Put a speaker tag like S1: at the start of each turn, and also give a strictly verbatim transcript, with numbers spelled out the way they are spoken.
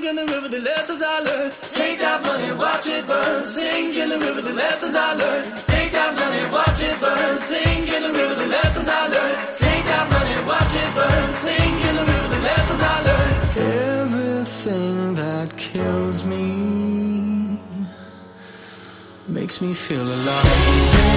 S1: in the river, the lessons I learned. Take that money, watch it burn. Sing in the river, the lessons I learned. Take that money, watch it burn. Sing in the river, the lessons I learned. Take that money, watch it burn. Sing in the river, the lessons I learned. Everything that kills me makes me feel alive.